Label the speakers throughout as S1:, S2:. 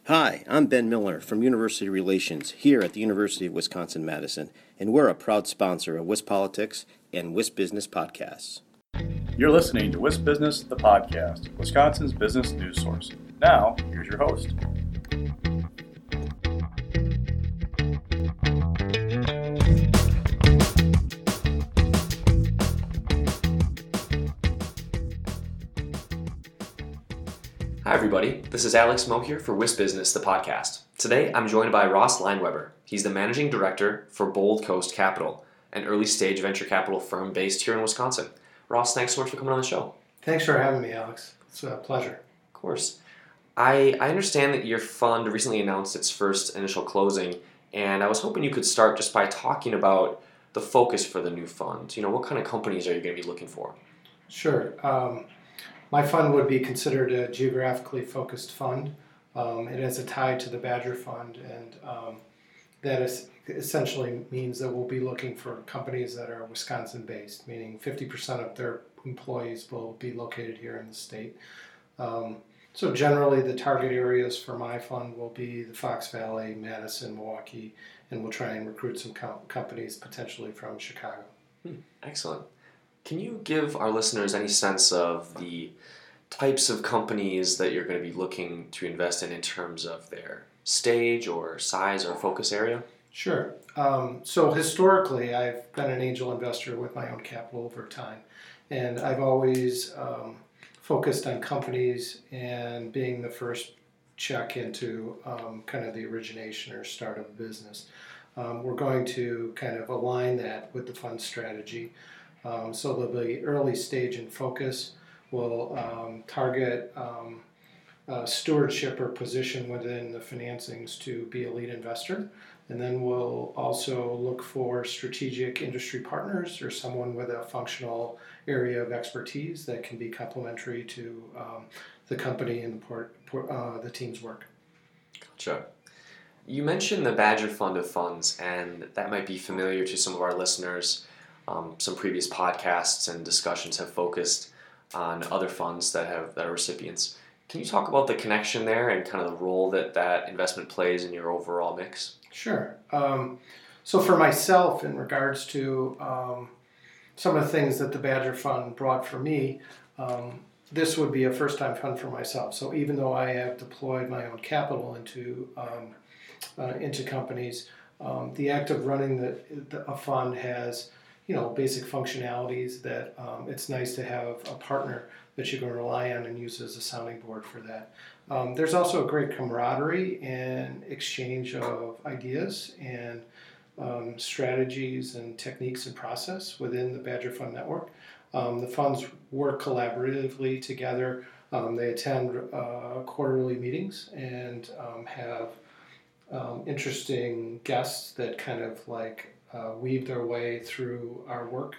S1: Hi, I'm Ben Miller from University Relations here at the University of Wisconsin-Madison, and we're a proud sponsor of WisPolitics and WisBusiness podcasts.
S2: You're listening to WisBusiness, the podcast, Wisconsin's business news source. Now, here's your host.
S3: Hi everybody, this is Alex Moe here for WisBusiness, the podcast. Today I'm joined by Ross Lineweber. He's the Managing Director for Bold Coast Capital, an early stage venture capital firm based here in Wisconsin. Ross, thanks so much for coming on the show.
S4: Thanks for having me, Alex. It's a pleasure.
S3: Of course. I understand that your fund recently announced its first initial closing, and I was hoping you could start just by talking about the focus for the new fund. What kind of companies are you going to be looking for?
S4: Sure. My fund would be considered a geographically focused fund. It has a tie to the Badger Fund, and that essentially means that we'll be looking for companies that are Wisconsin-based, meaning 50% of their employees will be located here in the state. So generally, the target areas for my fund will be the Fox Valley, Madison, Milwaukee, and we'll try and recruit some companies potentially from Chicago.
S3: Excellent. Can you give our listeners any sense of the types of companies that you're going to be looking to invest in terms of their stage or size or focus area?
S4: Sure. So historically, I've been an angel investor with my own capital over time, and I've always focused on companies and being the first check into kind of the origination or start of a business. We're going to kind of align that with the fund strategy. So there'll be early stage and focus. We'll target stewardship or position within the financings to be a lead investor. And then we'll also look for strategic industry partners or someone with a functional area of expertise that can be complementary to the company and the team's work.
S3: Gotcha. You mentioned the Badger Fund of Funds, and that might be familiar to some of our listeners. Some previous podcasts and discussions have focused on other funds that are recipients. Can you talk about the connection there and kind of the role that investment plays in your overall mix?
S4: Sure. So for myself, in regards to some of the things that the Badger Fund brought for me, this would be a first-time fund for myself. So even though I have deployed my own capital into companies, the act of running a fund has basic functionalities that it's nice to have a partner that you can rely on and use as a sounding board for that. There's also a great camaraderie and exchange of ideas and strategies and techniques and process within the Badger Fund network. The funds work collaboratively together. They attend quarterly meetings and have interesting guests that kind of weave their way through our work.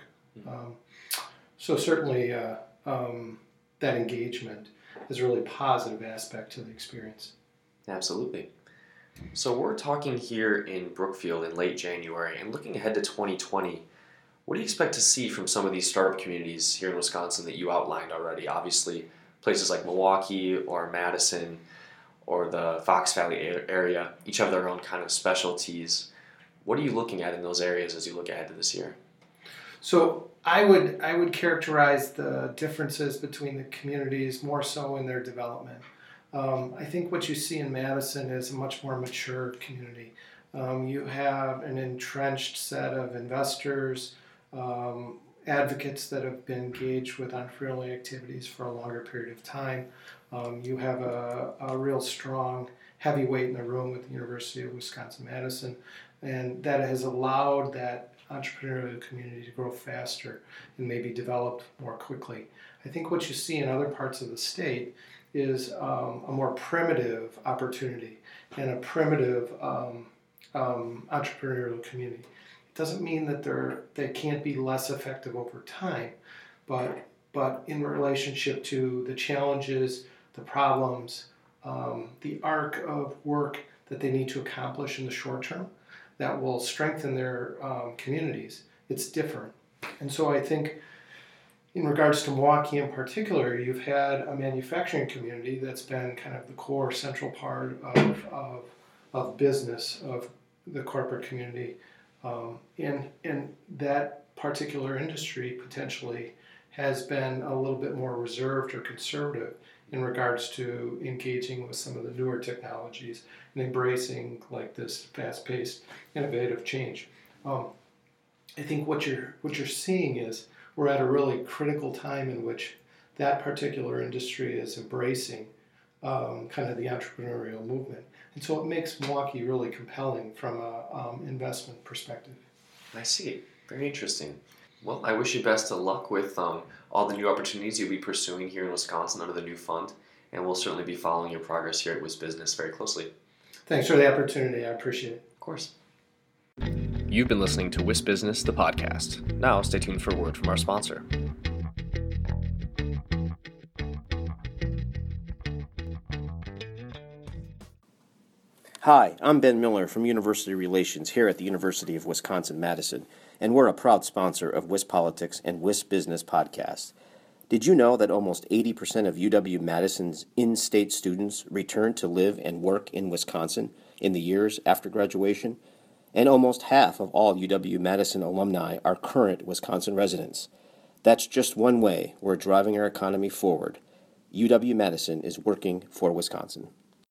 S4: So certainly that engagement is a really positive aspect to the experience.
S3: Absolutely. So we're talking here in Brookfield in late January, and looking ahead to 2020, what do you expect to see from some of these startup communities here in Wisconsin that you outlined already? Obviously, places like Milwaukee or Madison or the Fox Valley area each have their own kind of specialties. What are you looking at in those areas as you look ahead to this year?
S4: So I would characterize the differences between the communities more so in their development. I think what you see in Madison is a much more mature community. You have an entrenched set of investors, advocates that have been engaged with entrepreneurial activities for a longer period of time. You have a real strong heavyweight in the room with the University of Wisconsin-Madison, and that has allowed that entrepreneurial community to grow faster and maybe develop more quickly. I think what you see in other parts of the state is a more primitive opportunity and a primitive entrepreneurial community. It doesn't mean that they can't be less effective over time, but in relationship to the challenges, the problems, the arc of work that they need to accomplish in the short term that will strengthen their communities, it's different. And so I think in regards to Milwaukee in particular, you've had a manufacturing community that's been kind of the core central part of business of the corporate community. And that particular industry potentially has been a little bit more reserved or conservative in regards to engaging with some of the newer technologies and embracing like this fast-paced, innovative change. I think what you're seeing is we're at a really critical time in which that particular industry is embracing kind of the entrepreneurial movement. And so it makes Milwaukee really compelling from an investment perspective.
S3: I see. Very interesting. Well, I wish you best of luck with all the new opportunities you'll be pursuing here in Wisconsin under the new fund, and we'll certainly be following your progress here at WIS Business very closely.
S4: Thanks for the opportunity. I appreciate it.
S3: Of course.
S5: You've been listening to WIS Business, the podcast. Now stay tuned for a word from our sponsor.
S1: Hi, I'm Ben Miller from University Relations here at the University of Wisconsin-Madison, and we're a proud sponsor of WIS Politics and WIS Business Podcast. Did you know that almost 80% of UW-Madison's in-state students return to live and work in Wisconsin in the years after graduation? And almost half of all UW-Madison alumni are current Wisconsin residents. That's just one way we're driving our economy forward. UW-Madison is working for Wisconsin.